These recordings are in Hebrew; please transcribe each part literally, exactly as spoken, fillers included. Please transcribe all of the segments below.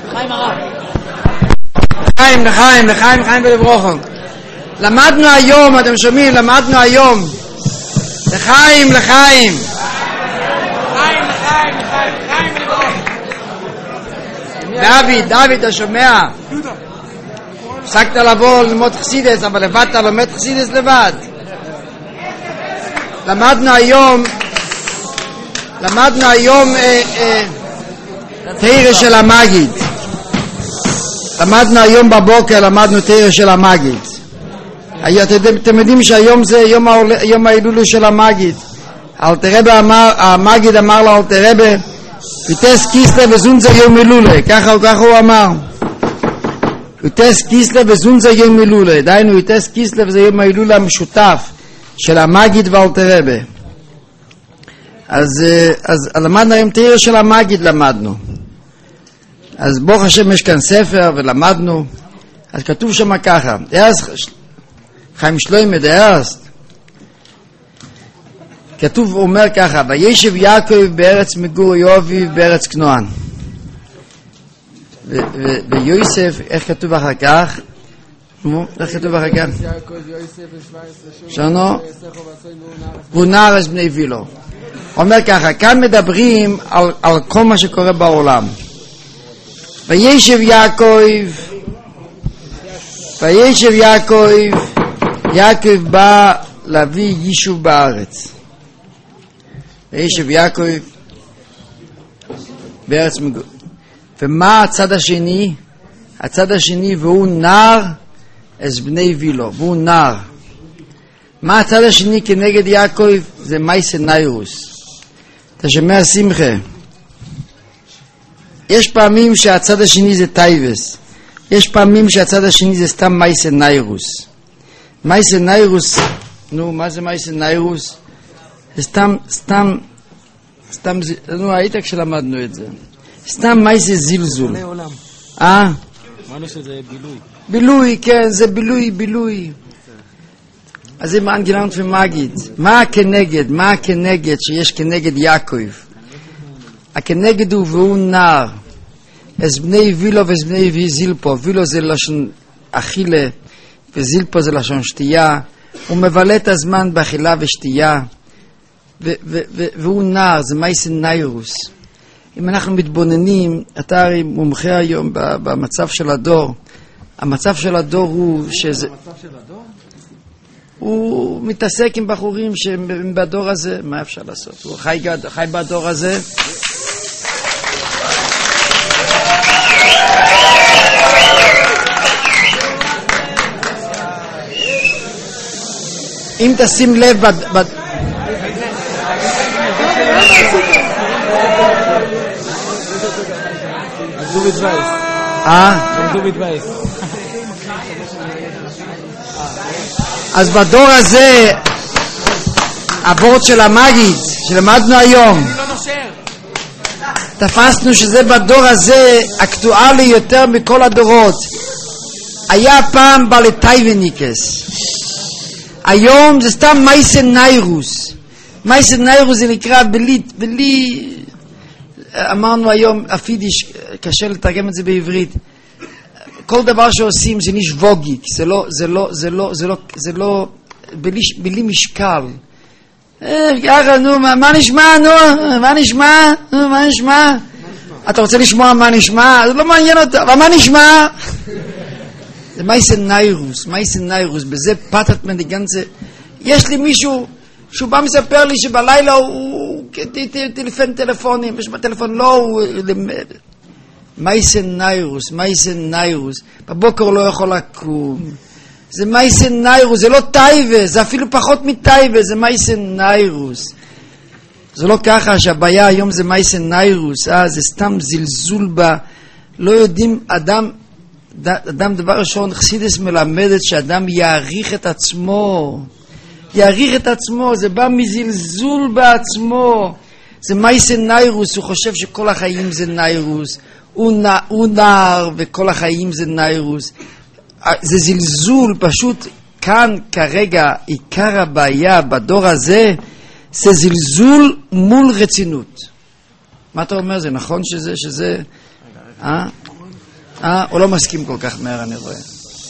לחיים, לחיים, לחיים, לחיים ולברוכם. למדנו היום, אתם שומעים? למדנו היום. לחיים, לחיים. לחיים, לחיים, לחיים, לחיים ולברוכם. דוד, דוד, אתה שומע? הפסקת לבוא ללמוד חסידס, אבל לבד אתה לומד חסידס לבד. למדנו היום, למדנו היום אה, אה, תירה של המגיד. למדנו היום בבוקר, למדנו תירה של המגיד. אתם יודעים שהיום זה יום, יום ההילולה של המגיד. אלתר רבי אמר, המגיד אמר לאלתר רבי, ויטס קיסלב וזונזה יום הילולה, ככה, ככה הוא אמר. ויטס קיסלב וזונזה יום הילולה, דהיינו ויטס קיסלב זה יום ההילולה המשותף של המגיד ואלתר רבי. אז, אז למדנו היום תירה של המגיד, למדנו. אז ברוך השם יש כאן ספר ולמדנו. אז כתוב שם ככה, דארסט, חיים שלוימה דארסט, כתוב, הוא אומר ככה, וישב יעקב בארץ מגור יאביו בארץ כנען. ויוסף, איך כתוב אחר כך? איך כתוב אחר כך? שונו, והוא נערס בני וילו. אומר ככה, כאן מדברים על, על כל מה שקורה בעולם. וישב יעקב, וישב יעקב, יעקב בא להביא יישוב בארץ. וישב יעקב בארץ מגור. ומה הצד השני? הצד השני, והוא נער אז בני וילו, והוא נער. מה הצד השני כנגד יעקב? זה מייסה ניירוס. אתה שומע שמחה? יש פעמים שהצד השני זה טייבס, יש פעמים שהצד השני זה סתם מייסה ניירוס. מייסה ניירוס, נו, מה זה מייסה ניירוס? זה סתם, סתם, סתם, נו, היית כשלמדנו את זה. סתם מייסה זלזול. אה? אמרנו שזה בילוי. בילוי, כן, זה בילוי, בילוי. אז זה מנגנון ומגיד. מה כנגד? מה כנגד שיש כנגד יעקב? הכנגד הוא והוא נער. אז בני וילו ואז בני זילפו. וילו זה לשון אכילה, וזילפו זה לשון שתייה. הוא מבלה את הזמן באכילה ושתייה. ו- ו- ו- והוא נער, זה מייסה ניירוס. אם אנחנו מתבוננים, אתה הרי מומחה היום במצב של הדור. המצב של הדור הוא שזה... המצב של הדור? הוא מתעסק עם בחורים שבדור הזה, מה אפשר לעשות? הוא חי, חי בדור הזה. אם תשים לב בד... בד... דוד וייס. אה? דוד וייס. אז בדור הזה, הוורד של המגיד, שלמדנו היום, תפסנו שזה בדור הזה אקטואלי יותר מכל הדורות. היה פעם בעלי טייבניקס, היום זה סתם מייסה ניירוס. מייסה ניירוס זה נקרא בלי, בלי, אמרנו היום, הפידיש, קשה לתרגם את זה בעברית, כל דבר שעושים זה ניש ווגיק, זה לא, זה לא, זה לא, זה לא, זה לא, בלי, בלי משקל. אה, ככה, נו, מה, מה נשמע, נו, מה נשמע, נו, מה נשמע? אתה רוצה לשמוע מה נשמע? זה לא מעניין אותה, אבל מה נשמע? זה מייסה ניירוס, מייסה ניירוס, בזה פתת מנגנצה. יש לי מישהו שהוא בא מספר לי שבלילה הוא טלפון טלפונים, יש בטלפון לא, הוא... מייסה ניירוס, מייסה ניירוס, בבוקר לא יכול לקום. זה מייסה ניירוס, זה לא טייבה, זה אפילו פחות מטייבה, זה מייסה ניירוס. זה לא ככה שהבעיה היום זה מייסה ניירוס, אה, זה סתם זלזול בה. לא יודעים, אדם, אדם דבר ראשון, חסידס מלמדת שאדם יעריך את עצמו. יעריך את עצמו, זה בא מזלזול בעצמו. זה מייסה ניירוס, הוא חושב שכל החיים זה ניירוס. הוא, נע, הוא נער וכל החיים זה ניירוס. זה זלזול, פשוט כאן כרגע עיקר הבעיה בדור הזה זה זלזול מול רצינות. מה אתה אומר? זה נכון שזה, שזה... אה? אה? הוא לא מסכים כל כך מהר, אני רואה.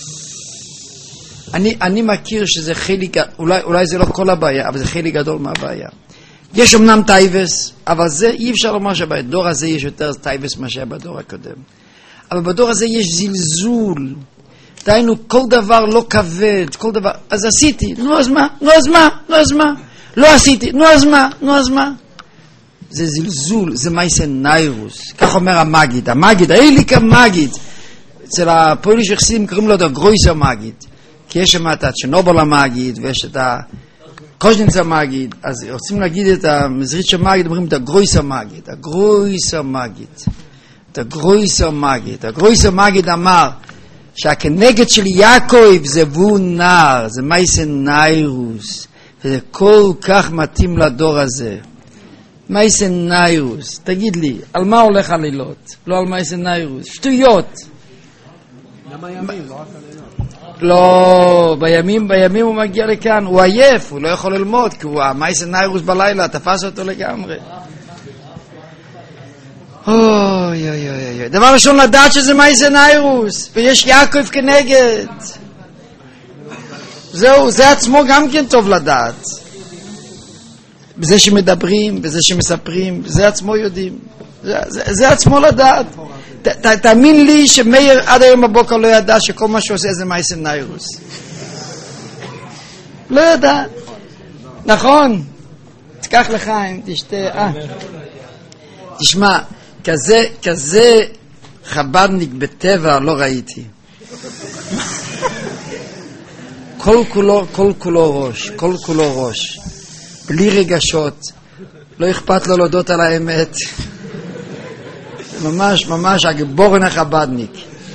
אני, אני מכיר שזה חלק, אולי, אולי זה לא כל הבעיה, אבל זה חלק גדול מהבעיה. יש אמנם טייבס, אבל זה אי אפשר לומר שבדור הזה יש יותר טייבס מאשר בדור הקודם. אבל בדור הזה יש זלזול. דיינו, כל דבר לא כבד, כל דבר, אז עשיתי, נו אז מה, נו אז מה, נו אז מה, לא עשיתי, נו אז מה, נו אז מה. זה זלזול, זה מייסה ניירוס, כך אומר המגיד, המגיד, האיליק המגיד, אצל הפוליש יחסים קוראים לו את הגרויס המגיד, כי יש שם את הצ'נובל המגיד, ויש את הקוז'נינץ המגיד, אז רוצים להגיד את המזריץ' המגיד, אומרים את הגרויס המגיד, הגרויס המגיד, את הגרויס המגיד, הגרויס המגיד אמר, שהכנגד של יעקב זה והוא נער, זה מייסה ניירוס, וזה כל כך מתאים לדור הזה. מייסה ניירוס, תגיד לי, על מה הולך הלילות? לא על מייסה ניירוס, שטויות. למה ימים, לא רק הלילות? לא, בימים, בימים הוא מגיע לכאן, הוא עייף, הוא לא יכול ללמוד, כי הוא המייסה ניירוס בלילה, תפס אותו לגמרי. אוי אוי אוי אוי, דבר ראשון לדעת שזה מייסה ניירוס, ויש יעקב כנגד. זהו, זה עצמו גם כן טוב לדעת. בזה שמדברים, בזה שמספרים, זה עצמו יודעים. זה, זה, זה עצמו לדעת. ת, ת, תאמין לי שמאיר עד היום בבוקר לא ידע שכל מה שעושה זה מייסה ניירוס. לא ידע. נכון. תקח לחיים, תשתה. אה. תשמע, כזה, כזה חבדניק בטבע לא ראיתי. כל כולו, כל כולו ראש, כל כולו ראש. בלי רגשות. לא אכפת לו להודות על האמת. ממש, ממש, הגבורן החבדניק.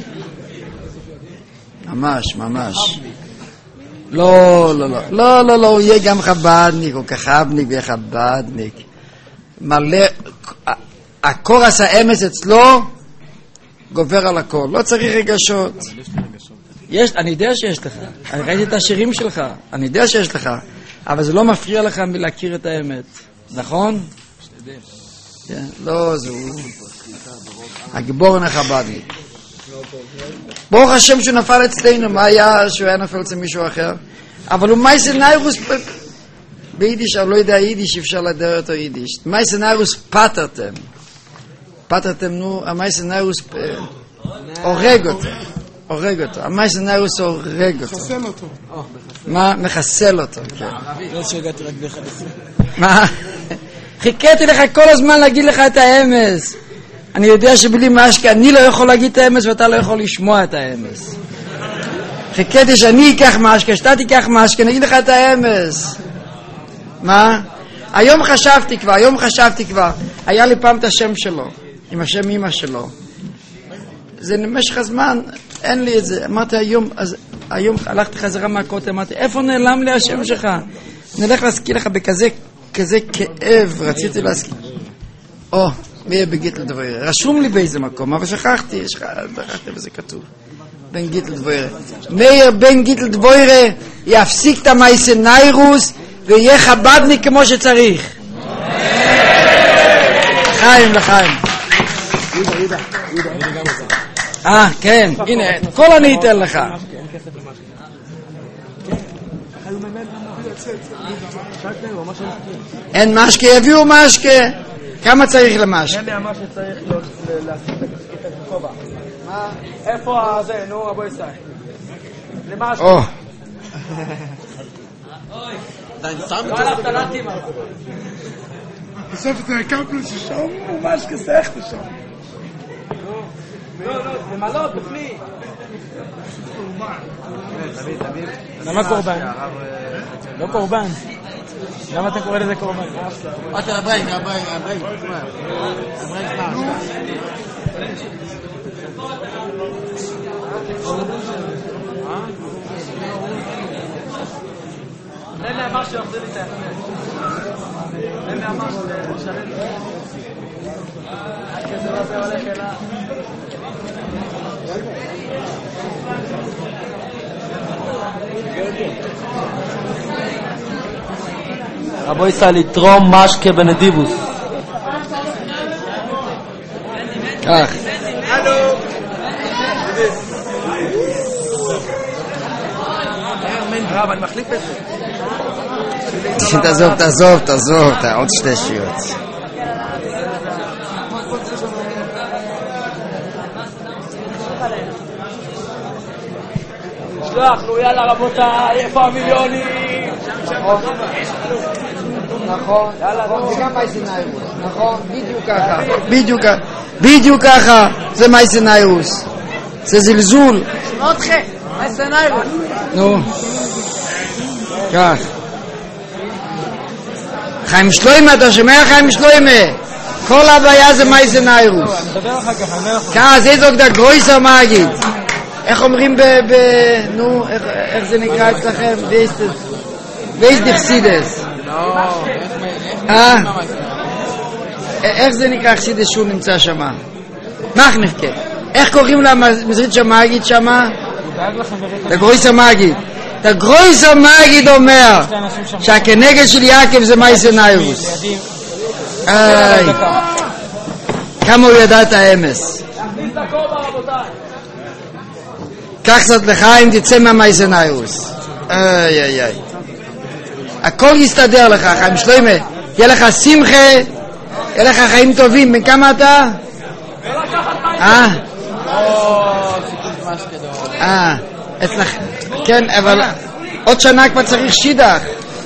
ממש, ממש. לא, לא, לא. לא, לא, לא, הוא יהיה גם חבדניק, הוא כחבניק ויהיה חבדניק. מלא... הקורס האמס אצלו גובר על הכל, לא צריך רגשות. יש, אני יודע שיש לך, אני ראיתי את השירים שלך, אני יודע שיש לך, אבל זה לא מפריע לך מלהכיר את האמת, נכון? כן, לא, זה הוא הגיבור החבדי. ברוך השם שהוא נפל אצלנו, מה היה שהוא היה נפל אצל מישהו אחר? אבל הוא מייסה ניירוס ביידיש, אני לא יודע יידיש, אפשר לדבר אותו יידיש. מייסה ניירוס פטרתם. פטרתם, נו, המייסה ניירוס הורג אותו. הורג אותו. המייסה ניירוס הורג אותו. מחסל אותו. מה? מחסל אותו, כן. לא שהגעתי רק באחד עשרה. מה? חיכיתי לך כל הזמן להגיד לך את האמס. אני יודע שבלי משקה אני לא יכול להגיד את האמס ואתה לא יכול לשמוע את האמס. חיכיתי שאני אקח משקה, שאתה תיקח משקה, נגיד לך את האמס. מה? היום חשבתי כבר, היום חשבתי כבר. היה לי פעם את השם שלו, עם השם אמא שלו. זה במשך הזמן, אין לי את זה. אמרתי היום, אז היום הלכתי חזרה מהכותל, אמרתי, איפה נעלם לי השם שלך? נלך להזכיר לך בכזה כזה כאב, רציתי להזכיר. או, מי יהיה בגיטל דבוירה? רשום לי באיזה מקום, אבל שכחתי, שכחתי וזה כתוב. בן גיטל דבוירה. מאיר בן גיטל דבוירה יפסיק את המייסה ניירוס ויהיה חבדניק כמו שצריך. לחיים, לחיים. יהודה, יהודה, יהודה. אה, כן, הנה, כל אני אתן לך. אין משקה, יביאו משקה. כמה צריך למשקה? אין לי אמר שצריך להסיק את הכובע. איפה זה? נו, אבו ישראל. למשקה. או. לא הלכת להתאים. בסוף אתה הקמפלו ששום ממש כסך לשם. לא, לא, למלות, בפני. למה קורבן? לא קורבן. למה אתה קורא לזה קורבן? אתה הברייק, הברייק, הברייק. הברייק אין לי אמר שיחזיר לי את האחמד. אין לי אמר ששלם לי. כזה רבה הולך אלה. רבו ישראל לתרום משקה בנדיבוס. כך. רב, אני מחליף את זה. תעזוב, תעזוב, תעזוב, עוד שתי שיות. שלח, נו יאללה רבותיי, איפה המיליונים? נכון, זה גם מייסנאירוס, נכון, בדיוק ככה, בדיוק ככה, בדיוק ככה, זה מייסנאירוס, זה זלזול. שמע אתכם, מייסנאירוס. נו, כך. חיים שלוימה, אתה שומע חיים שלוימה? כל הבעיה זה מייסנאירוס. ככה, זה זוג דה גרויסר מגיד. איך אומרים ב... נו, איך זה נקרא אצלכם? וייס דחסידס. אה? איך זה נקרא חסידס שהוא נמצא שמה? מה נחכה? איך קוראים לה מזרית שמאגיד שמה? דה גרויסר מגיד. דה גרויסר מגיד אומר שהכנגד של יעקב זה מייסנאירוס. איי, כמה הוא ידע את האמס. קח קצת לחיים, תצא מהמייסנאירוס. איי איי איי, הכל יסתדר לך חיים שלוימה, יהיה לך שמחה, יהיה לך חיים טובים. בן כמה אתה? אה? אה, אצלך, כן, אבל עוד שנה כבר צריך שידך.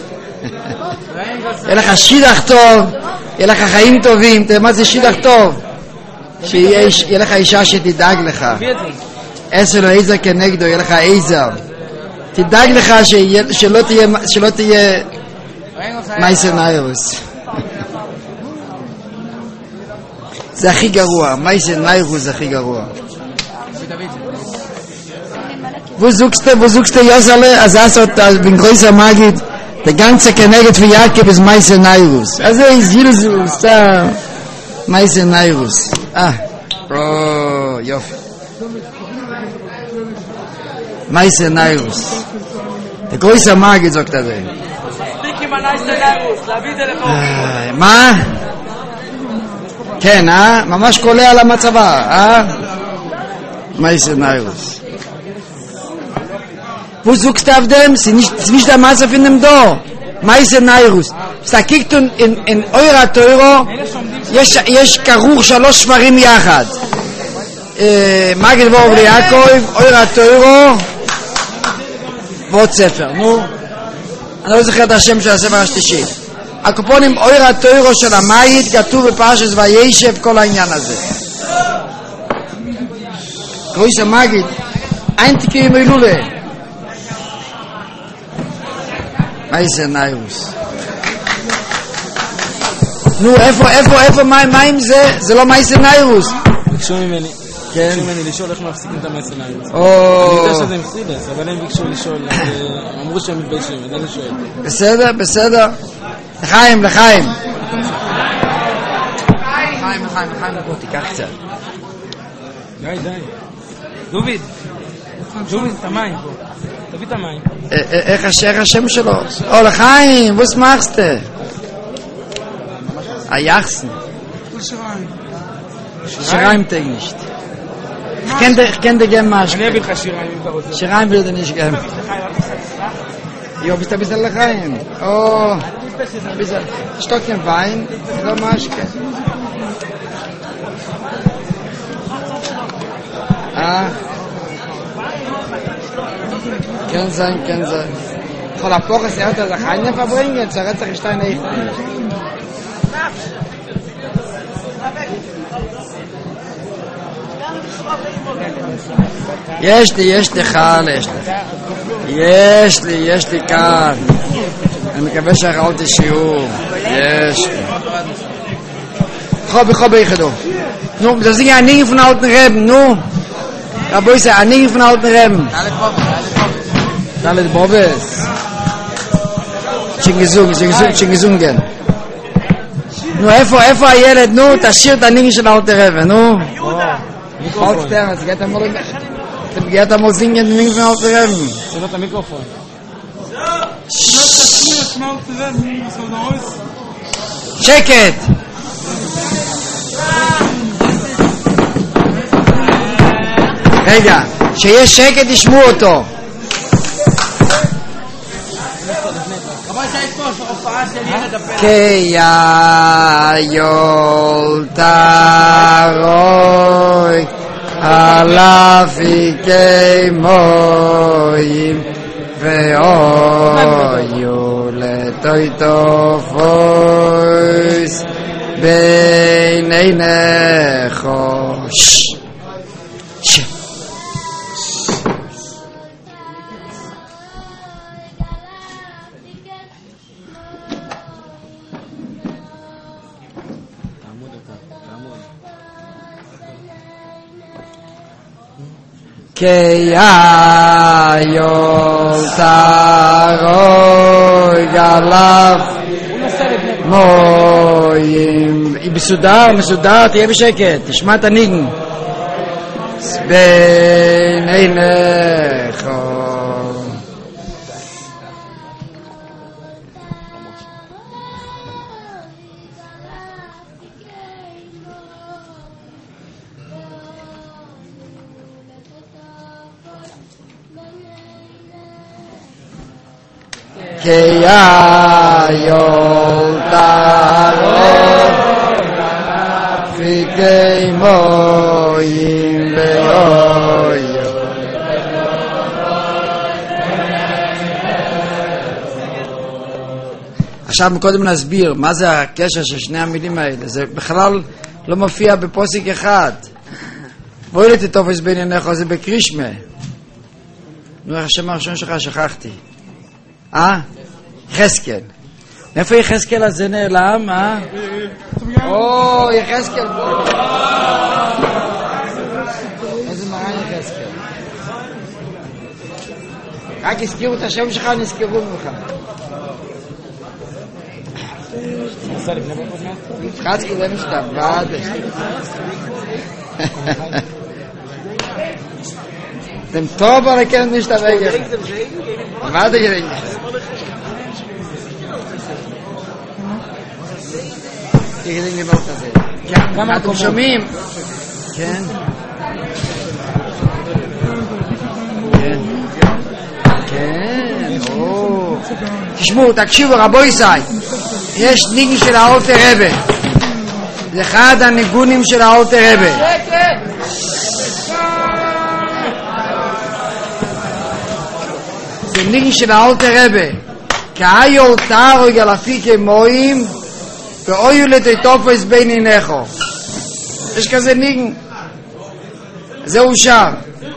יהיה לך שידך טוב, יהיה לך חיים טובים. תראה מה זה שידך טוב? שיהיה לך אישה שתדאג לך. עשר לו עזר כנגדו, יהיה לך עזר. תדאג לך שלא תהיה, שלא תהיה מייסנאירוס. זה הכי גרוע, מייסנאירוס זה הכי גרוע. Wo suchst du, wo suchst du Josale? Also hast du den größer Magid, der ganze Keneged für Jakob ist Meisenairus. Also ist Jesus, da Meisenairus. Ah, oh, Joff. Meisenairus. Der größer Magid sagt er denn. מה? כן, אה? ממש קולה על המצבה, אה? Meisenairus. Wo suchst du auf dem? Sie nicht zwischen der Masse von dem Do. Meisenairus. Da kickt in, in, in eurer Teuro, יש, יש כרוך שלוש שברים יחד. מגד ואור ליעקב, eurer Teuro, ועוד ספר. נו, אני לא זוכר את השם של הספר השלישי. הקופונים eurer Teuro של המאית, כתוב בפרשת וישב כל העניין הזה. קרויס המגד, אין תקיים אילולה. מייסנאירוס. נו, איפה, איפה, איפה, מה, מה עם זה? זה לא מייסנאירוס. ביקשו ממני, כן. ביקשו ממני לשאול איך מפסיקים את המייסנאירוס. או... אני יודע שזה מחסידס, אבל הם ביקשו לשאול, אמרו שהם מתביישים, אז אני שואל. בסדר, בסדר. לחיים, לחיים. לחיים, לחיים, לחיים. בוא, תיקח קצת. די, די. דוביד, דוביד, את המים פה. תביא את המים. איך השם שלו? או, לחיים, וואס machst du? היחסן. שיריים תג nicht. Ich kenne dir gern Maschke. אני אביא לך שיריים אם אתה רוצה. שיריים würde nicht gern. Jo, bist du ein bisschen לחיים? Oh, ein bisschen Stockchen Wein, oder Maschke? Ah. Kann sein, kann sein. Von der Poche ist er der Sachaine verbringen, zur Retzachstein echt nicht. יש לי, יש לי קהל, יש לי. יש לי, יש לי קהל. אני מקווה שאכלתי שיעור. יש לי. חובי, חובי יחדו. נו, das sind ja Anliegen von alten Reben, nu. Rabbi sei Anliegen von alten Reben. Dalet Bobes. Chingesung, Chingesung, Chingesungen. Nu, איפה, איפה הילד? נו, תשאיר את Anliegen של alten Reben, נו. Halt stern, es geht einmal, es geht einmal singen, den Anliegen von alten Reben. זה לא את המיקרופון. שקט! רגע, שיש שקט תשמעו אותו. כי היול תרוי עליו יקי מוים ואויו לתוי תופוס בין עיניך. ש כי היול תרוי עליו מוים. היא מסודר, מסודר, תהיה בשקט, תשמע את הניגן. בין עיניך כי היול תרוי פיקי מוים ואויו. עכשיו קודם נסביר מה זה הקשר של שני המילים האלה. זה בכלל לא מופיע בפוסק אחד. בואי לתתופס בין עיניך, זה בקרישמה. נו, השם הראשון שלך שכחתי. אה? יחזקאל. מאיפה יחזקאל הזה נעלם? אה? או, יחזקאל בוא. איזה מראה יחזקאל. רק הזכירו את השם שלך, נזכרו ממך. יצחצקי זה משתבד. אתם טוב או לכן משתבד? מה אתה גדל? תגידי לי מה אתה זה. אתם שומעים? כן. כן. כן. תשמעו, תקשיבו רבו ישראל. יש ניגן של האלטר רבי. זה אחד הניגונים של האלטר רבי. זה ניגן של האלטר רבי. כהיול תרוי עליו כמוים ואויו לתתופס בין עיניך. יש כזה ניגן. זהו שם.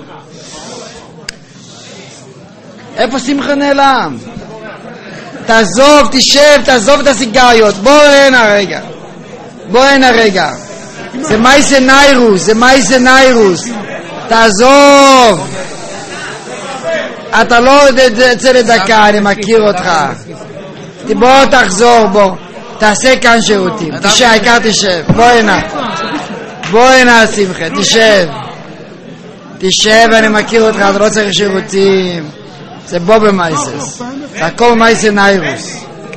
איפה שמחה נעלם? תעזוב, תשב, תעזוב את הסיגריות. בוא הנה רגע. בוא הנה רגע. זה מייסה ניירוס, זה מייסה ניירוס. תעזוב. אתה לא יוצא לדקה, אני מכיר אותך. בוא תחזור, בוא. תעשה כאן שירותים. תשב, העיקר תשב. בוא הנה. בוא הנה שמחה, תשב. תשב, אני מכיר אותך, אתה לא צריך שירותים. זה בו במייסס. זה הכל מייסה ניירוס.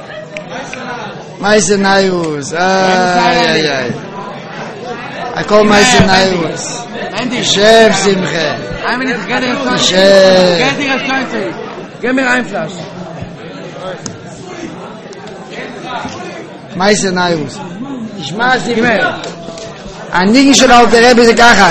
מייסה ניירוס. איי איי איי. הכל מייסה ניירוס. תשב שמחה. תשב. גמר ein Flasch. מייסה ניירוס. תשמע שמחה. הניגן של האלטר רבי זה ככה.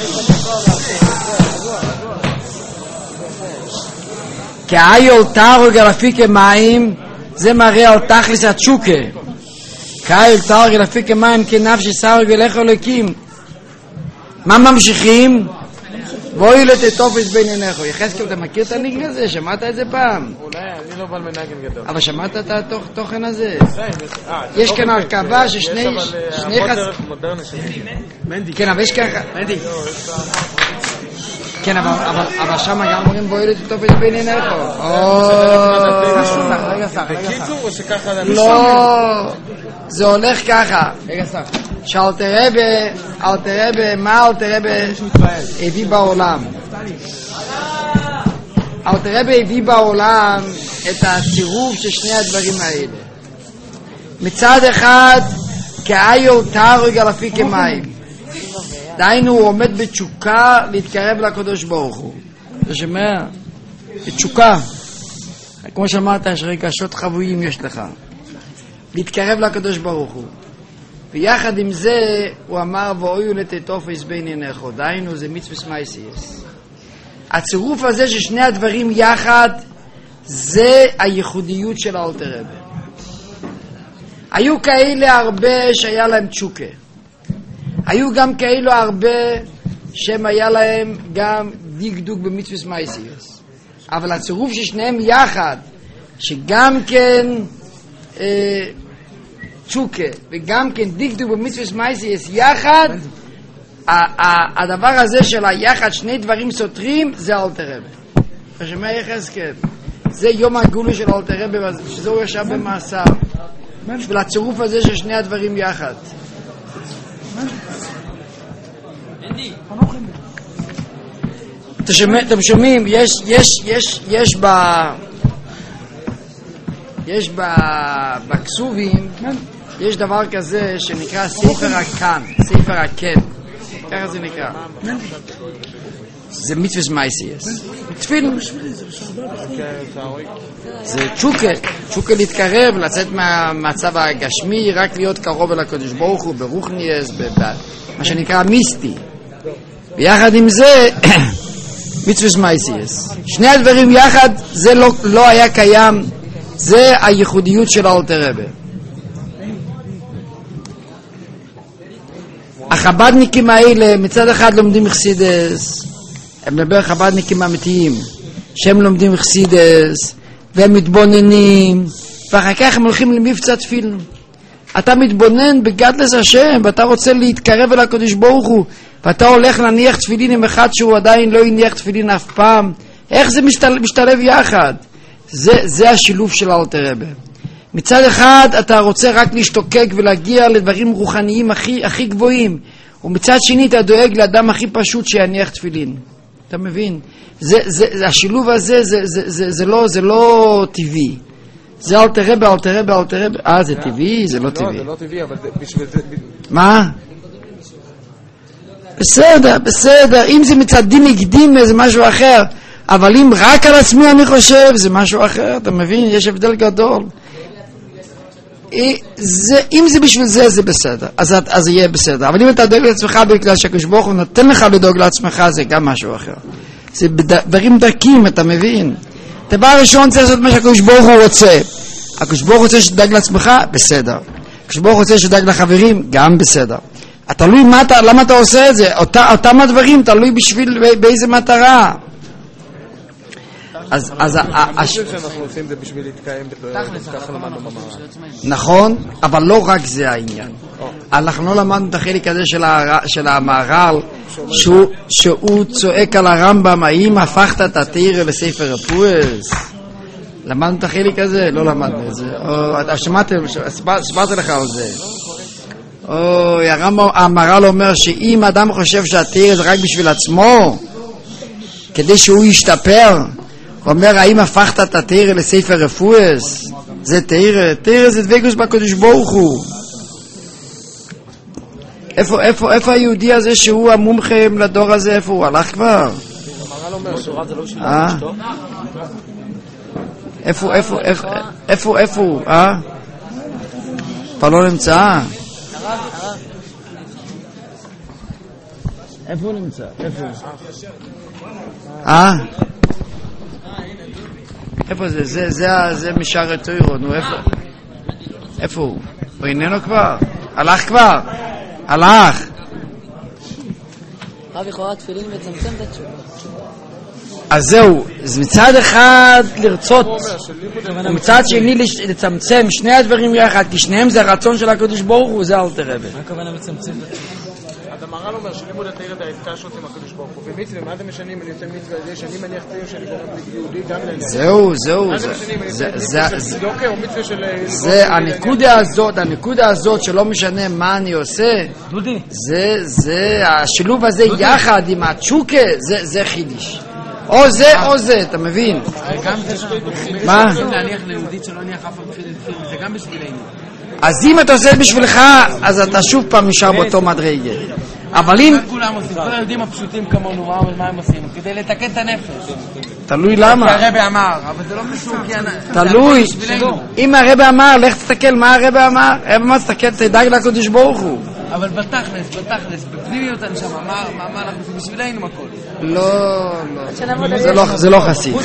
כהיול תרוי עליו כמים, זה מראה על תכלס התשוקה. כהיול תרוי עליו כמים כנפש שרוי ולך אלוקים. מה ממשיכים? ואויו לתתופס בין עיניך. יחזקאל, אתה מכיר את הניגן הזה? שמעת את זה פעם? אולי, אני לא בעל מנגן גדול. אבל שמעת את התוכן הזה? יש כאן הרכבה ששני שני חס... כן, אבל יש ככה... כן, אבל שם גם אומרים בואי לתתופס בין עיניך. בקיצור או שככה... לא, זה הולך ככה. שאלתר רבי, אלתר רבי, מה אלתר רבי הביא בעולם? אלתר רבי הביא בעולם את הצירוף של שני הדברים האלה. מצד אחד, כהיול תרוי עליו כמים. דהיינו הוא עומד בתשוקה להתקרב לקדוש ברוך הוא. אתה שומע? בתשוקה. כמו שאמרת, יש רגשות חבויים יש לך. להתקרב לקדוש ברוך הוא. ויחד עם זה הוא אמר ואויו לתתופס בין עיניך. דהיינו זה מצווה מייסייס. הצירוף הזה ששני הדברים יחד זה הייחודיות של האלטר רבי. היו כאלה הרבה שהיה להם תשוקה. היו גם כאלו הרבה שהם היה להם גם דקדוק במצווה מייסייס. אבל הצירוף של שניהם יחד, שגם כן אה, תשוקה וגם כן דקדוק במצווה מייסייס יחד, הדבר הזה של היחד שני דברים סותרים זה האלטר רבי. אתה שומע יחזקאל? זה יום הגאולה של האלטר רבי, שזה הוא ישב במאסר בשביל הצירוף הזה של שני הדברים יחד. אתם שומעים? יש יש יש יש ב יש ב בכסובים יש דבר כזה שנקרא ספר הקן, ספר הקן, ככה זה נקרא. זה מצווה מייסייס. תפילין. זה צ'וקה, צ'וקה להתקרב, לצאת מהמצב הגשמי, רק להיות קרוב אל הקדוש ברוך הוא, ברוחניאס, מה שנקרא מיסטי. ביחד עם זה, מצווה מייסייס. שני הדברים יחד, זה לא, לא היה קיים, זה הייחודיות של האלטר רבי. החבדניקים האלה מצד אחד לומדים חסידס, הם מדבר חבדניקים אמיתיים שהם לומדים חסידס והם מתבוננים ואחר כך הם הולכים למבצע תפילין. אתה מתבונן בגדלס השם ואתה רוצה להתקרב אל הקדוש ברוך הוא ואתה הולך להניח תפילין עם אחד שהוא עדיין לא הניח תפילין אף פעם. איך זה משתלב, משתלב יחד? זה, זה השילוב של האלטר רבי. מצד אחד אתה רוצה רק להשתוקק ולהגיע לדברים רוחניים הכי, הכי גבוהים, ומצד שני אתה דואג לאדם הכי פשוט שיניח תפילין. אתה מבין? זה, זה, זה, השילוב הזה זה, זה, זה, זה, לא, זה לא טבעי. זה אלטר רבי, אלטר רבי, אלטר רבי. אה, זה טבעי? זה לא טבעי. לא, זה לא טבעי, אבל בשביל זה... מה? בסדר, בסדר. אם זה מצד דין נגדים זה משהו אחר. אבל אם רק על עצמי אני חושב, זה משהו אחר. אתה מבין? יש הבדל גדול. זה, אם זה בשביל זה, זה בסדר. אז, אז יהיה בסדר. אבל אם אתה דואג לעצמך בגלל שהקדוש ברוך הוא נותן לך לדאוג לעצמך, זה גם משהו אחר. זה דברים דקים, אתה מבין? דבר ראשון צריך לעשות מה שהקדוש ברוך הוא רוצה. הקדוש ברוך הוא רוצה שתדאג לעצמך, בסדר. הקדוש ברוך הוא רוצה שתדאג לחברים, גם בסדר. תלוי מה אתה, למה אתה עושה את זה? אותה, אותם הדברים, תלוי בשביל, באיזה מטרה. אז אז שאנחנו עושים זה בשביל להתקיים ככה למדנו במערב. נכון, אבל לא רק זה העניין. אנחנו לא למדנו את החלק הזה של המהר"ל שהוא צועק על הרמב"ם, האם הפכת את התורה לספר הפועס? למדנו את החלק הזה? לא למדנו את זה. שמעתם, הסברתי לך על זה. המהר"ל אומר שאם אדם חושב שהתורה זה רק בשביל עצמו כדי שהוא ישתפר, הוא אומר, האם הפכת את התורה לספר רפואס? זה תורה, תורה זה דבקות בקדוש ברוך הוא. איפה, איפה, איפה היהודי הזה שהוא המומחה לדור הזה, איפה הוא? הלך כבר? אה? איפה, איפה, איפה, איפה, איפה הוא? אה? כבר לא נמצא? איפה הוא נמצא? איפה הוא? אה? איפה זה? זה, זה, זה משאר התוירו, נו, איפה? איפה הוא? הוא איננו כבר? הלך כבר? הלך? רב יכולה תפילין לצמצם את התשובה. אז זהו, אז מצד אחד לרצות, ומצד שני לצמצם שני הדברים יחד, כי שניהם זה הרצון של הקדוש ברוך הוא, זה אלטר רבי. מה הכוונה מצמצם את התשובה? המהר"ל אומר שלימוד התורה את ההתקשרות עם הקדוש ברוך הוא. ומצווה, מה זה משנים? אני יוצא מצווה על זה שאני מניח תורה שאני גורם ליהודי גם לנהל. זהו, זהו. מה זה משנים? מצווה של צדוקה או מצווה של... זה הנקודה הזאת, הנקודה הזאת שלא משנה מה אני עושה, זה, זה, השילוב הזה יחד עם התשוקה, זה חידיש. או זה או זה, אתה מבין? מה? להניח ליהודית שלא להניח אף תפילין, זה גם בשבילנו. אז אם אתה עושה את בשבילך, אז אתה שוב פעם נשאר באותו מדרגה. אבל אם... כולם עושים, כל היהודים הפשוטים כמונו, מה הם עושים? כדי לתקן את הנפש. תלוי למה. כי הרבי אמר, אבל זה לא משום כי... תלוי. אם הרבי אמר, לך תסתכל מה הרבי אמר. הרבי אמר, תסתכל, תדאג לקדוש ברוך הוא. אבל בתכלס, בתכלס, בפנימיות הנשמה, מה אנחנו עושים בשבילנו הכל? לא, לא. זה לא חסיד.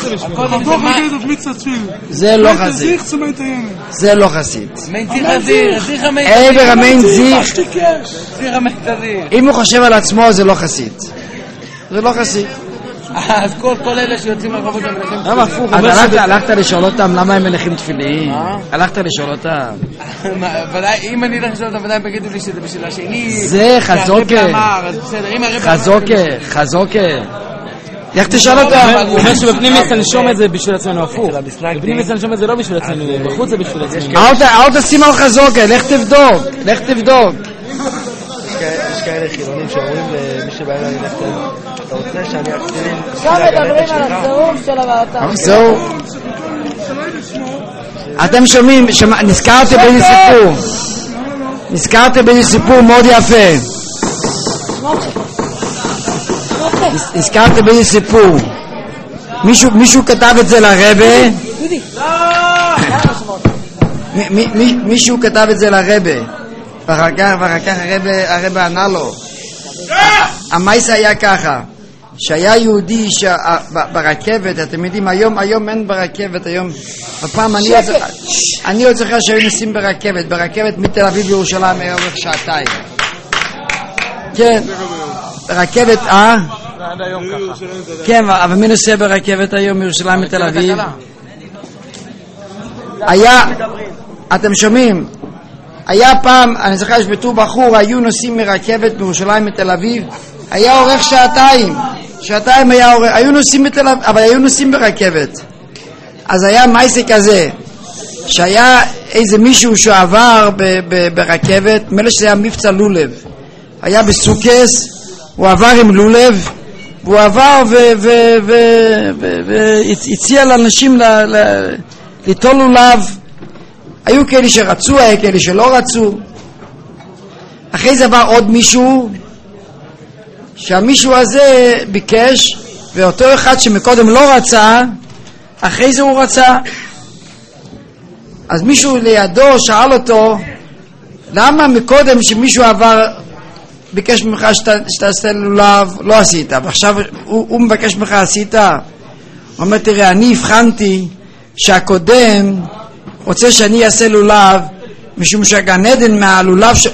זה לא חסיד. זה לא חסיד. עבר המיין זיך. אם הוא חושב על עצמו זה לא חסיד. זה לא חסיד. אז כל אלה שיוצאים לרחובות הם מלכים תפילין. למה הפוך? הלכת לשאול אותם למה הם מלכים תפילין? הלכת לשאול אותם. אם אני אלך לשאול אותם ודאי בגידו לי שזה בשביל השני. זה חזוקה. חזוקה, חזוקה. איך תשאל אותם? הוא אומר שבפנים לנשום את זה בשביל עצמנו הפוך. בפנים לנשום את זה לא בשביל עצמנו, בחוץ זה בשביל עצמנו. אל תשים על חזוקה, לך תבדוק, לך תבדוק. יש כאלה חילונים שאומרים למי שבא אליי, אתה רוצה שאני אקצילים? עכשיו מדברים על הזהוב של הבאתם. זהו. אתם שומעים, נזכרתם באיזה סיפור. נזכרתם באיזה סיפור מאוד יפה. נזכרתם באיזה סיפור. מישהו כתב את זה לרבה. מישהו כתב את זה לרבה. ואחר כך, ואחר כך הרבה ענה לו. המייס היה ככה, שהיה יהודי ברכבת, אתם יודעים, היום, היום אין ברכבת, היום, בפעם אני עוד זוכר שהיו נוסעים ברכבת, ברכבת מתל אביב לירושלים היה עורך שעתיים. כן, ברכבת, אה? עד היום ככה. כן, אבל מי נוסע ברכבת היום מירושלים מתל אביב? היה, אתם שומעים? היה פעם, אני זוכר שבתור בחור היו נוסעים מרכבת מירושלים מתל אביב, היה עורך שעתיים, שעתיים היה עורך, היו נוסעים בתל אביב, אבל היו נוסעים ברכבת. אז היה מייסה כזה, שהיה איזה מישהו שעבר ב- ב- ברכבת, מלא שזה היה מבצע לולב, היה בסוכס, הוא עבר עם לולב, והוא עבר והציע לאנשים ליטול לולב. היו כאלה שרצו, היו כאלה שלא רצו. אחרי זה עבר עוד מישהו, שהמישהו הזה ביקש, ואותו אחד שמקודם לא רצה, אחרי זה הוא רצה. אז מישהו לידו שאל אותו, למה מקודם שמישהו עבר ביקש ממך שתעשה לולב, לא עשית, ועכשיו הוא, הוא מבקש ממך עשית? הוא אומר, תראה, אני הבחנתי שהקודם רוצה שאני אעשה לולב, משום שהגן עדן מהלולב של...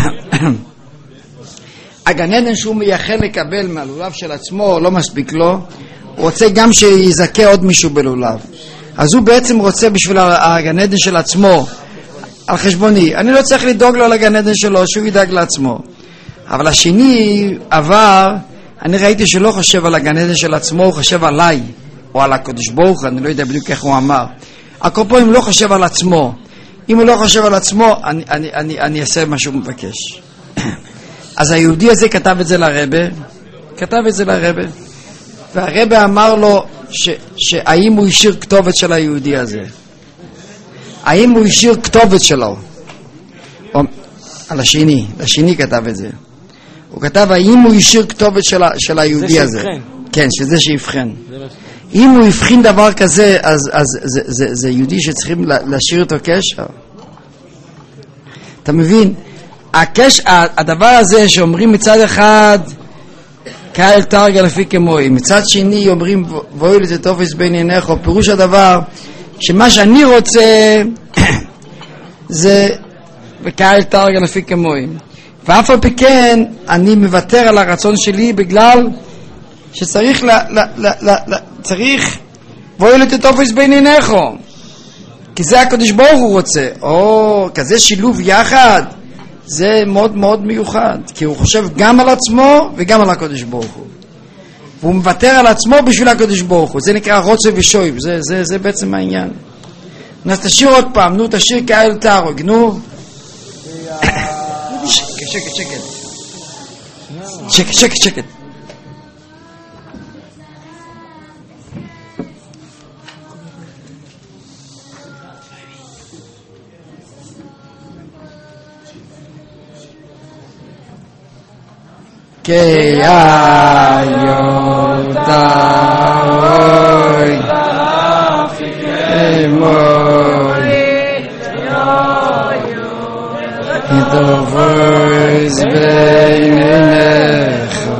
הגן עדן שהוא מייחל לקבל מהלולב של עצמו, לא מספיק לו, הוא רוצה גם שיזכה עוד מישהו בלולב. אז הוא בעצם רוצה בשביל הגן עדן של עצמו, על חשבוני. אני לא צריך לדאוג לו לגן עדן שלו, שהוא ידאג לעצמו. אבל השני עבר, אני ראיתי שלא חושב על הגן עדן של עצמו, הוא חושב עליי, או על הקדוש ברוך הוא, אני לא יודע בדיוק איך הוא אמר. הקופו אם לא חושב על עצמו, אם הוא לא חושב על עצמו, אני, אני, אני, אני אעשה מה שהוא מבקש. אז היהודי הזה כתב את זה לרבה, כתב את זה לרבה, והרבה אמר לו, ש, שהאם הוא השאיר כתובת של היהודי הזה, האם הוא השאיר כתובת שלו, או, על השני, השני כתב את זה, הוא כתב האם הוא השאיר כתובת של, של היהודי הזה, כן, שזה שיבחן. אם הוא הבחין דבר כזה, אז, אז זה, זה, זה יהודי שצריכים להשאיר אותו קשר. אתה מבין? הקש, הדבר הזה שאומרים מצד אחד קהל תרגל לפי כמוי, מצד שני אומרים בואי לזה תופס בין עיניך, פירוש הדבר שמה שאני רוצה זה קהל תרגל לפי כמוי, ואף על פי כן אני מוותר על הרצון שלי בגלל שצריך ל, ל, ל, ל, ל, צריך בואי לזה תופס בין עיניך, כי זה הקדוש ברוך הוא רוצה. או כזה שילוב יחד, זה מאוד מאוד מיוחד, כי הוא חושב גם על עצמו וגם על הקדוש ברוך הוא, והוא מוותר על עצמו בשביל הקדוש ברוך הוא. זה נקרא רוצה ושויב, זה, זה, זה בעצם העניין. אז תשאיר עוד פעם, נו תשאיר כאל תרוג, נו שקט שקט שקט שקט שקט שקט. Keayotaroy Emoy Itovois Beinecho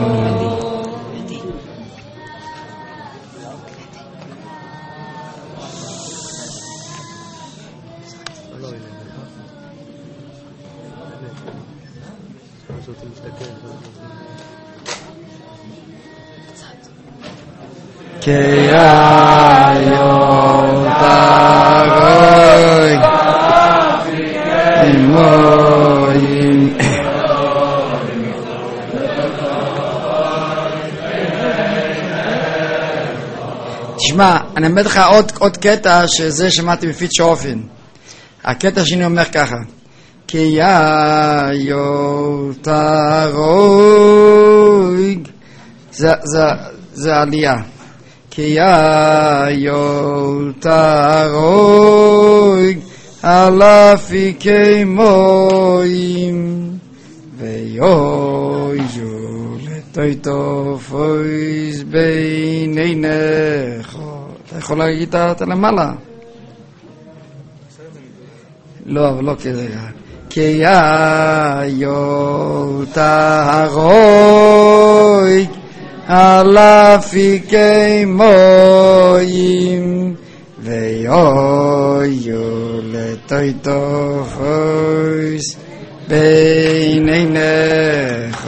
Keayotaroy Emoyim תשמע, אני אמר לך עוד, עוד קטע שזה שמעתי בפי צ'ופין. הקטע שאני אומר ככה כי יאיותרוג זה, זה, זה עלייה כי יאיותרוג על אפיקי מים ויויו לתויטופויז בין עיניך. אתה יכול להגיד את למעלה? לא, אבל לא כרגע. כי יאיותרוג על אפיקי מים ויויו לתויטופויז בין עיניך.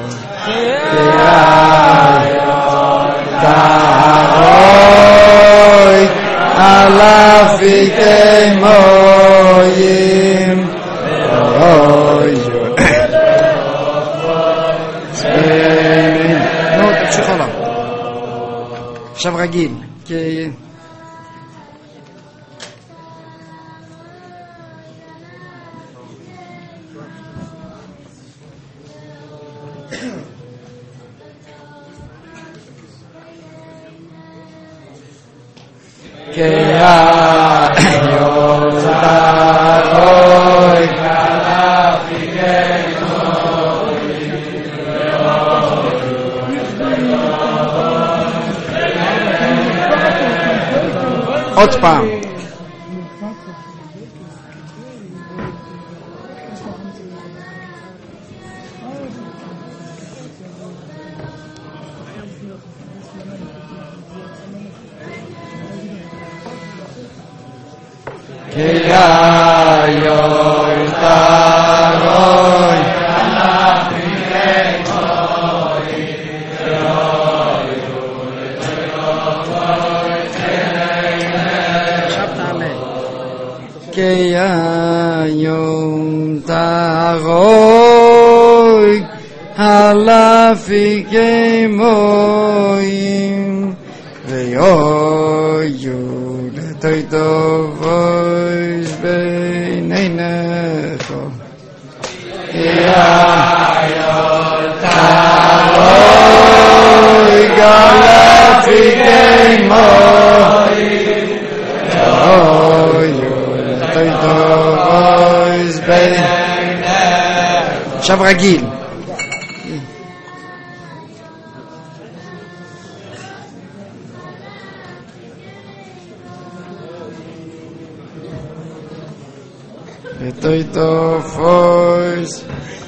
יאיותרוג על אפיקי מים ויויו נו, תמשיך הלאה. עכשיו רגיל כי Keayotaroy עוד פעם Keayotaroy Keayotaroy על אפיקי מים ויויו לתויטופויז בין עיניך. יאיותרוג על אפיקי מים ויויו לתויטופויז בין עיניך. עכשיו רגיל לתויטופויז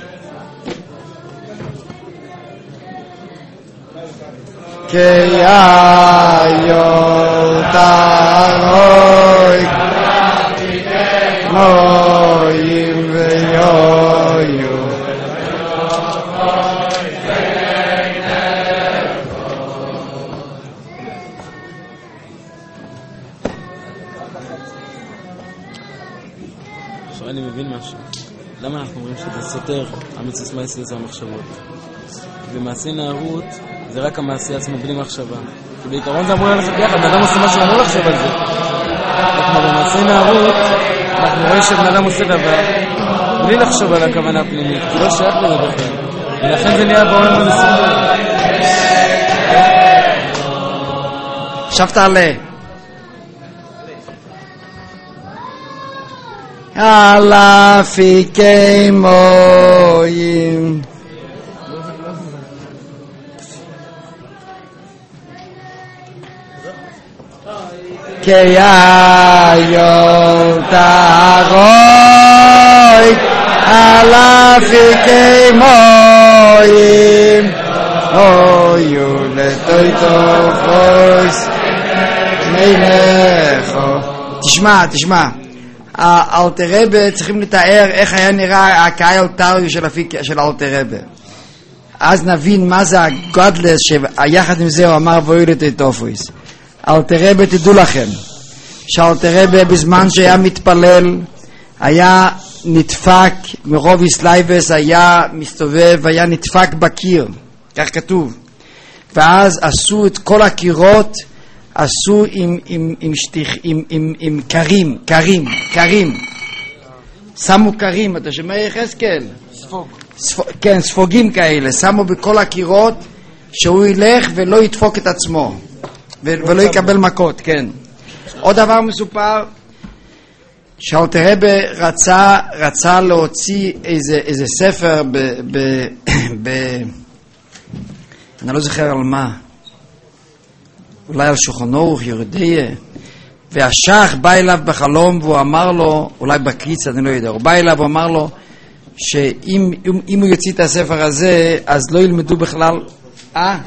Keayotaroig Moim Veyoyu עכשיו אני מבין משהו. למה אנחנו אומרים שזה סותר המצוות מעשה זה המחשבות? במעשה נערות זה רק המעשה עצמו בלי מחשבה. כי בעיקרון זה אמור לעשות יחד, בן אדם עושה משהו ואמור לחשוב על זה. כמו במעשה נערות אנחנו רואים שבן אדם עושה דבר בלי לחשוב על הכוונה הפנימית, כי לא שייך לזה בכלל, ולכן זה נהיה בעולם הזה סותר. עכשיו תעלה על אפיקי מים כיום תרוי על אפיקי מוים אויו לתוי תופוס מלכו. תשמע, תשמע, האלטר רבי צריכים לתאר איך היה נראה הקהל אלטריו של, של האלטר רבי, אז נבין מה זה הגודלס שיחד עם זה הוא אמר ואוי לתוי תופוס. אלטר רבי, תדעו לכם שאלטר רבי בזמן שהיה מתפלל היה נדפק מרוב איסלייבס, היה מסתובב, היה נדפק בקיר, כך כתוב, ואז עשו את כל הקירות, עשו עם, עם, עם, שטיח, עם, עם, עם קרים, קרים, קרים, שמו קרים, אתה שומע יחזקאל? ספוג. ספוג, כן, ספוגים כאלה, שמו בכל הקירות שהוא ילך ולא ידפוק את עצמו ו- ולא יקבל מכות, כן. עוד דבר מסופר, שאלטר רבי רצה, רצה להוציא איזה, איזה ספר ב, ב, ב, אני לא זוכר על מה, אולי על שולחן אורוך, יורדיה, והשח בא אליו בחלום והוא אמר לו, אולי בקיץ, אני לא יודע, הוא בא אליו ואמר לו שאם אם, אם הוא יוציא את הספר הזה אז לא ילמדו בכלל. אה?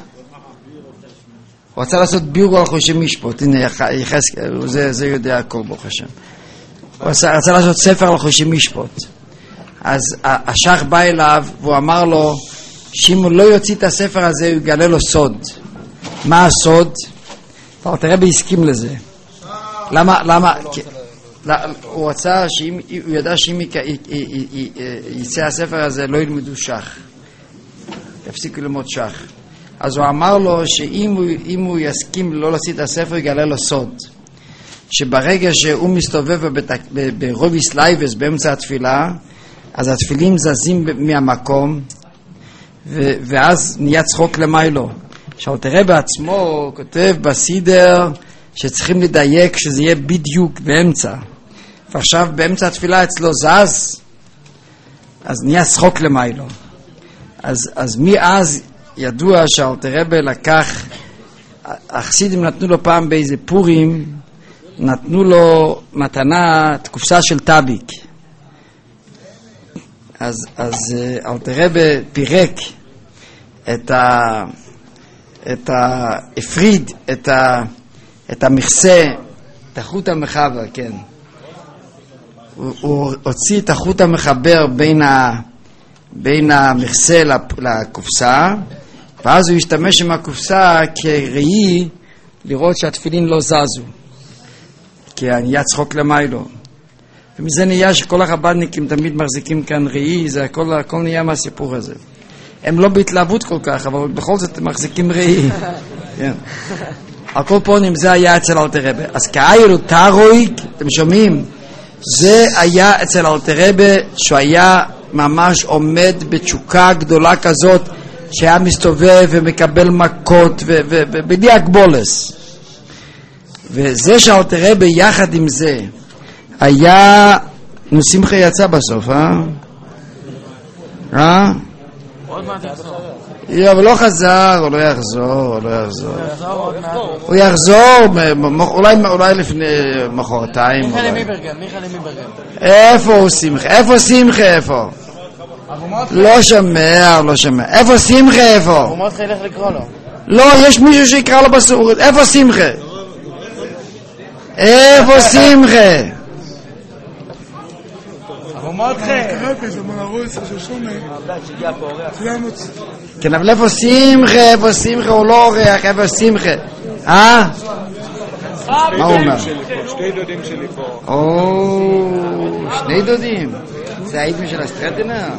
הוא רצה לעשות ביור על חושי משפוט, הנה יחזקאל, זה, זה יודע הכל ברוך השם. הוא רצה, רצה לעשות ספר על חושי משפוט, אז השח בא אליו והוא אמר לו שאם הוא לא יוציא את הספר הזה הוא יגלה לו סוד. מה הסוד? אלטר רבי הסכים לזה. למה? למה? הוא רצה שאם הוא ידע שאם יצא הספר הזה לא ילמדו שח, יפסיקו ללמוד שח. אז הוא אמר לו שאם הוא, אם הוא יסכים לא להוציא את הספר יגלה לו סוד, שברגע שהוא מסתובב ברוב איסלייבס באמצע התפילה אז התפילים זזים מהמקום ו- ואז נהיה צחוק למיילו. שאלטר רבי בעצמו כותב בסידר שצריכים לדייק שזה יהיה בדיוק באמצע, ועכשיו באמצע התפילה אצלו זז אז נהיה צחוק למיילו. אז, אז מאז ידוע שאלטר רבי לקח, החסידים נתנו לו פעם באיזה פורים, נתנו לו מתנה תקופסה של טביק, אז, אז אלטר רבי פירק את ה את הפריד את ה את המכסה, את החוט המחבר, כן, הוא, הוא הוציא את החוט המחבר בין ה בין המכסה לקופסה, ואז הוא השתמש עם הקופסה כראי לראות שהתפילין לא זזו, כי נהיה צחוק למיילו. ומזה נהיה שכל החב"דניקים תמיד מחזיקים כאן ראי, זה הכל, הכל נהיה מהסיפור הזה. הם לא בהתלהבות כל כך, אבל בכל זאת הם מחזיקים ראי. כן. על כל פונים זה היה אצל אלטר רבי. אז כאיל תרויג, אתם שומעים? זה היה אצל אלטר רבי, שהוא היה ממש עומד בתשוקה גדולה כזאת, שהיה מסתובב ומקבל מכות ובלי הגבולס. וזה שאלטר רבי יחד עם זה היה, נו שמחה יצא בסוף, אה? אה? עוד מעט יחזור. לא, אבל לא חזר, הוא לא יחזור, הוא לא יחזור. הוא יחזור, אולי לפני מחרתיים. מיכאל מיברגן, מיכאל מיברגן. איפה הוא שמחה? איפה שמחה? איפה? לא שומע, לא שומע. איפה שמחה? איפה? הוא מאוד חילך לקרוא לו. לא, יש מישהו שיקרא לו בסורת. איפה שמחה? איפה שמחה? כן, אבל איפה שמחה? איפה שמחה? הוא לא אורח, איפה שמחה? אה? מה הוא אומר? שני דודים שלי פה. או, שני דודים. זה העיד משל הסטרטנה?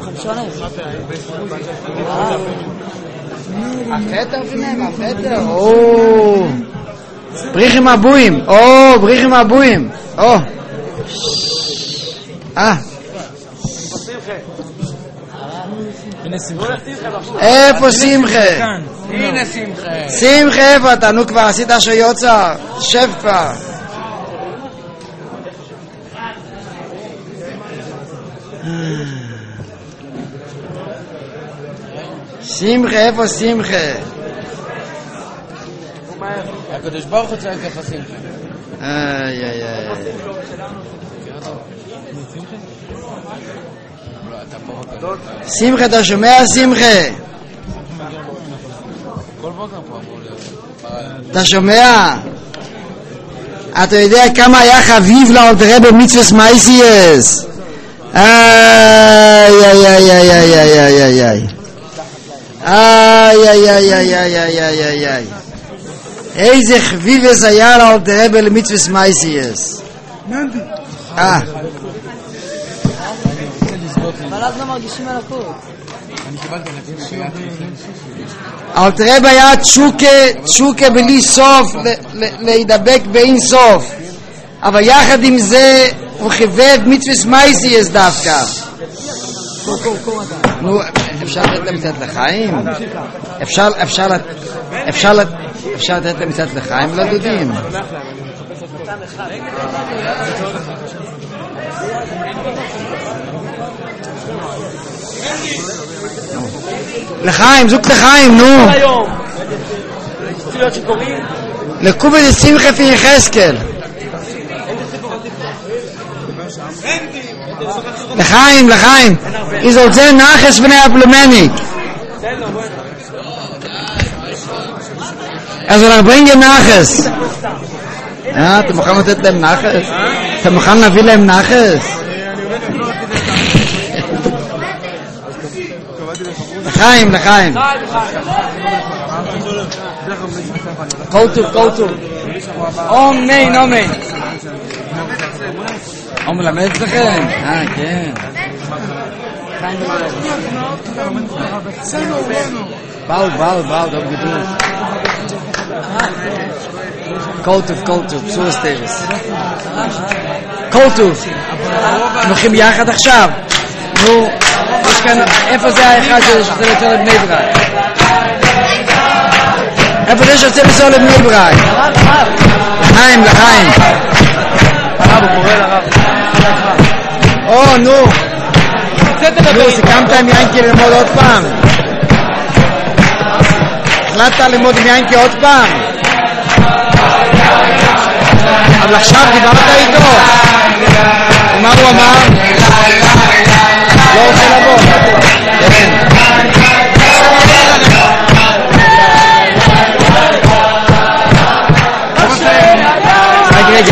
הפטר ביניהם, הפטר. או, בריחים הבויים. או, בריחים הבויים. או. אה. איפה שמחה? הנה שמחה. שמחה איפה אתה? נו כבר עשית שיוצא, שב כבר. שמחה איפה שמחה? הקדוש ברוך הוא צועק איפה שמחה. איי, איי, איי. שמחה, אתה שומע, שמחה? אתה שומע? אתה יודע כמה היה חביב לאלתר במצווה מייסיאס? איי, איי, איי, איי, איי, איי, איי, איי. איי, איי, איי, איי, איי, איי, איי, איי, איי. איזה חביבס היה לאלתר במצווה מייסיאס. אה. אבל אז לא מרגישים על הכור. אלתר רב היה תשוקה, תשוקה בלי סוף, להידבק באין סוף. אבל יחד עם זה הוא חיבב מצווה מייסיאס דווקא. נו, אפשר לתת להם קצת לחיים? אפשר, אפשר, אפשר, אפשר לתת להם קצת לחיים לדודים? לחיים, זוג לחיים, נו. לקובה זה שמחה פי יחזקאל. לחיים, לחיים. איזו זה נחס בני הפלמניק. אז אנחנו ברינגן נחס. אה, אתה מוכן לתת להם נחס? אתה מוכן להביא להם נחס? לחיים, לחיים. קוטוב, קוטוב. אומן, אומן. הוא מלמד אצלכם? אה, כן. באו, באו, באו, דב גדול. קוטוב, קוטוב, סורס טייבס. קוטוב. נוחים יחד עכשיו. נו, יש כאן, איפה זה האחד שרוצה לצור לבני ברק? איפה זה שרוצה לצור לבני ברק? לחיים, לחיים. הרב, הוא קורא לרב. או, נו. נו, סיכמת עם ינקי ללמוד עוד פעם. החלטת ללמוד עם ינקי עוד פעם. אבל עכשיו דיברת איתו. מה הוא אמר? לא רוצה לבוא. כן. רגע, רגע.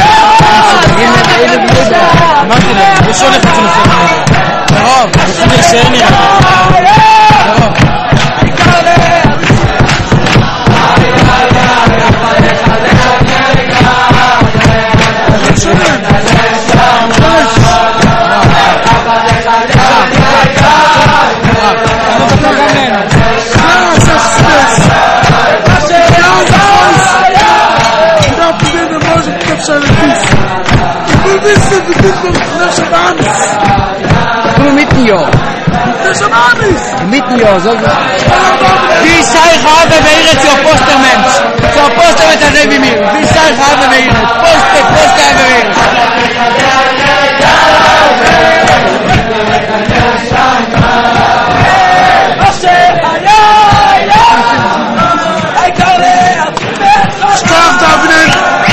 אמרתי להם, יש הולך לצלם להם. קרוב, רוצים להישאר נראה. קרוב. Du mitten jo. Mitten jo, so. Wie sei habe wäre zur Postermensch. Zur Postermensch der wie mir. Wie sei habe wäre. Poster, Poster wäre. Stop happening.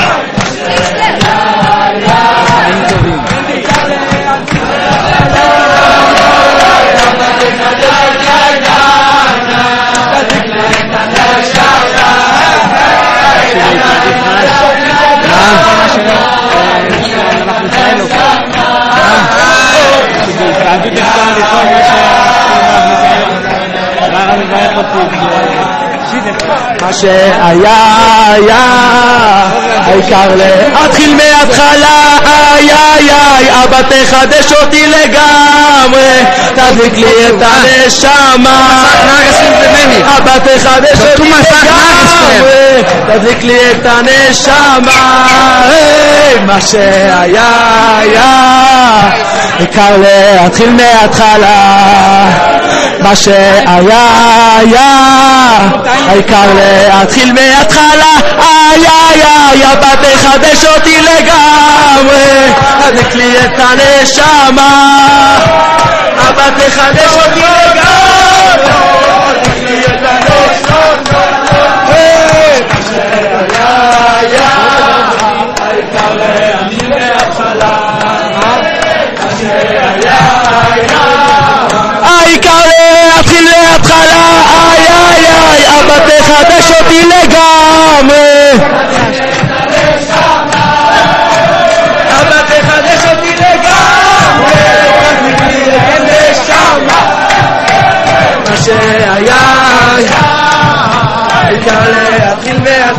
מה שהיה היה העיקר להתחיל מההתחלה איי איי איי אבא תחדש אותי לגמרי תדליק לי את הנשמה אבא תחדש אותי לגמרי תדליק לי את הנשמה מה שהיה היה העיקר להתחיל מההתחלה מה שהיה היה העיקר להתחיל מההתחלה איי איי איי אבא תחדש אותי לגמרי תדליק לי את הנשמה אבא תחדש אותי לגמרי תדליק לי את הנשמה מה שהיה היה העיקר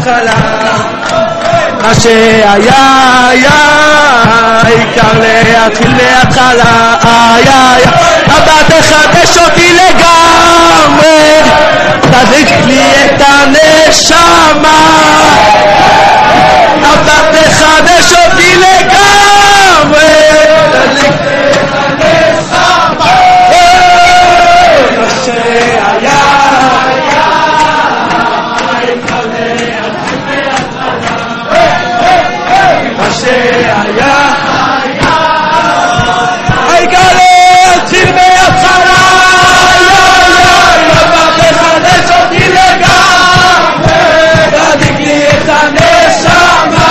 מההתחלה מה שהיה היה העיקר להתחיל מההתחלה היה אבא תחדש אותי לגמרי תדליק לי את הנשמה אבא תחדש אותי לגמרי תדליק לי את הנשמה מה שהיה מה שהיה העיקר להתחיל מההתחלה אבא תחדש אותי לגמרי תדליק לי את הנשמה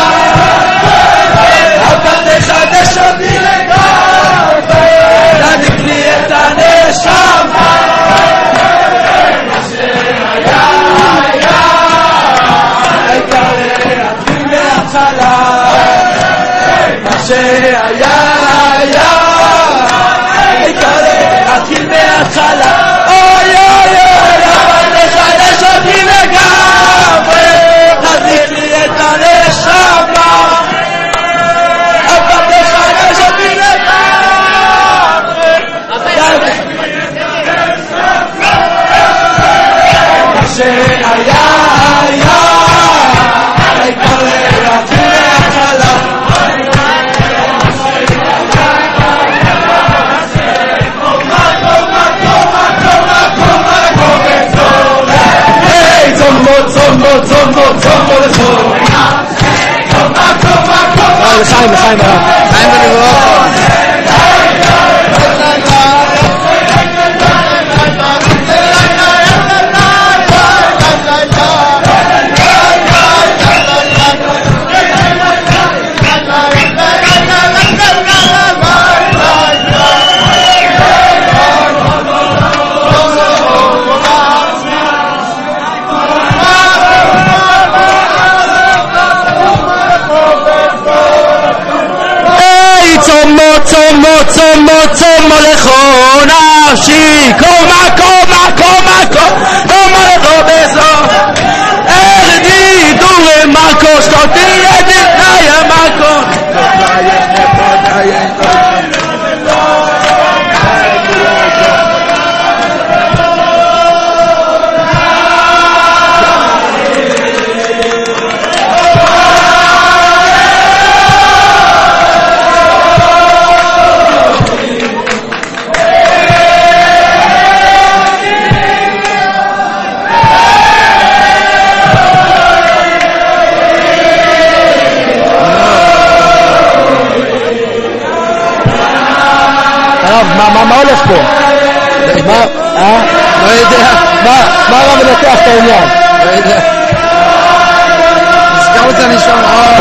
אבא תחדש אותי לגמרי תדליק לי את הנשמה מה שהיה היה העיקר להתחיל מההתחלה מה שהיה היה העיקר להתחיל מההתחלה אוי אוי אוי אבא תחדש אותי לגמרי תדליק לי את הנשמה אבא תחדש אותי לגמרי מה שהיה היה העיקר להתחיל מההתחלה זומבו, זומבו, זומבו, זומבו לזום לחיים, לחיים הרב חיים ולברוך צומו צומו צומו לכו נפשי קומה קומה קומה קומה לכו בזו ארדי דורי מרקו שתותי ידי נאיה מרקו מה הולך פה? מה? אה? לא יודע. מה הרב מנתח את העניין? לא יודע. נזכר אותה נשמע מאוד.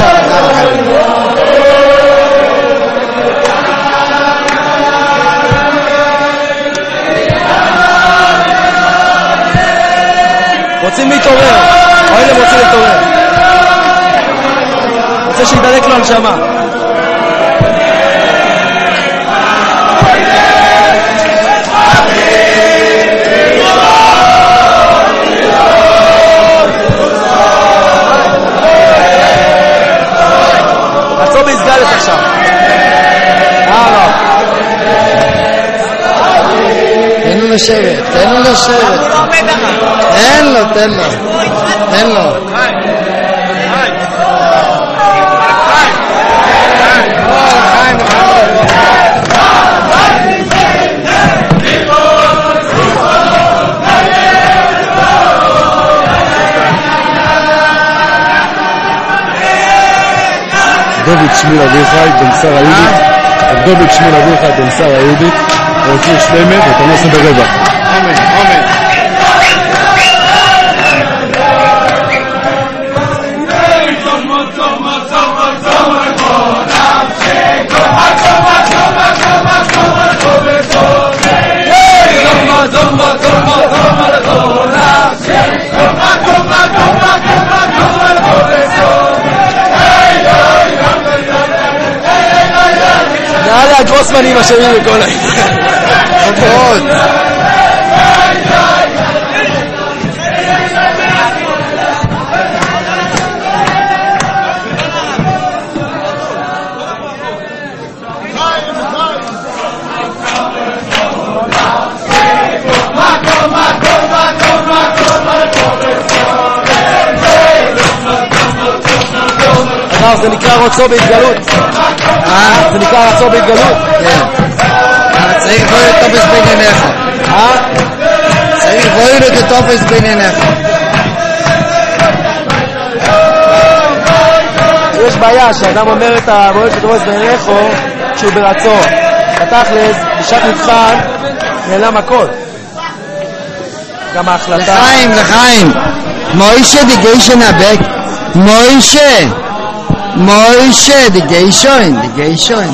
רוצים להתעורר. אוהלם רוצה להתעורר. רוצה שידלק לו הנשמה. עצור בהסגלת עכשיו. הלאה. תן לו לשבת, תן לו לשבת. תן לו, תן לו. תן לו. דוד שמואל אביחי בן שרה יהודית דוד שמואל אביחי בן שרה יהודית רוצים שלמת ואתה נוסע ברבע אמן, אמן נעלה הגרוסמנים אשמים לכל העניין. מאוד. זה נקרא רוצו בהתגלות. אה? זה נקרא רצו בהתגלות. כן. אבל צריך לבוא את תופס בענייניך. אה? צריך לבוא את תופס בענייניך. יש בעיה שאדם אומר את המועד שתופס בענייניך כשהוא ברצו. בתכלס, בשעת מבחן נעלם הכל. גם ההחלטה... לחיים, לחיים. מוישה די גיישן הבק. מוישה. מוישה די גיישן, די גיישן.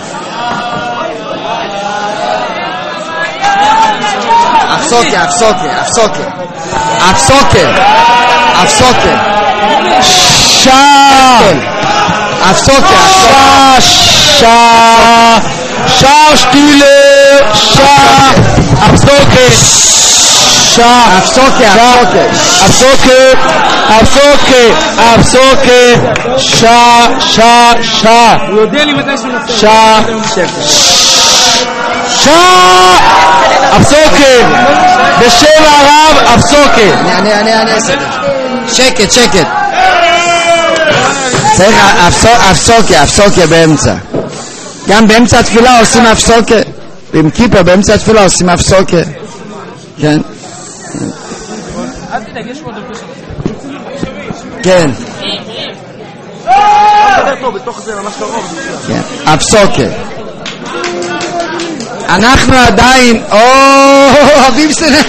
אפסוקה, אפסוקה, אפסוקה. אפסוקה. אפסוקה. שעה! אפסוקה. שעה! שעה! שעה שטילה! שעה! אפסוקה! שעה! אפסוקה, אפסוקה. אפסוקה! אפסוקה! שעה! שעה! שעה! הוא יודע לי מתי שהוא נפסק. שעה! שעה! אפסוקה! בשם הרב אפסוקה! אני, אני, אני, אני אעשה את זה. שקט, שקט. צריך אפסוקה, אפסוקה באמצע. גם באמצע התפילה עושים אפסוקה. עם כיפה באמצע התפילה עושים אפסוקה. כן. אל תדאג, יש פה עוד הרבה שלך. כן. בתוך זה ממש קרוב. כן. אפסוקה. אנחנו עדיין, או, אביב סנא.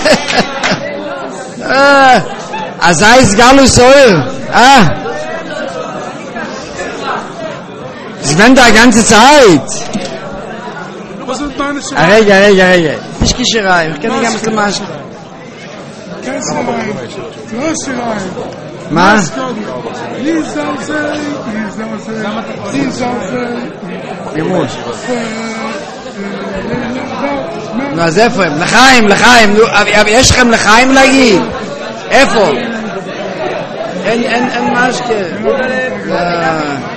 אז אייס גלוס אויר. אה. Sie werden da die ganze Zeit. רגע, רגע, רגע. יש קישריים, ich kann nicht ganz למש. Kennst du rein? Du hast rein. מה? Wie soll sein? Wie soll sein? Wie soll sein? פירוש. נו, אז איפה הם? לחיים, לחיים. יש לכם לחיים להגיד? איפה? אין, אין, אין משקה.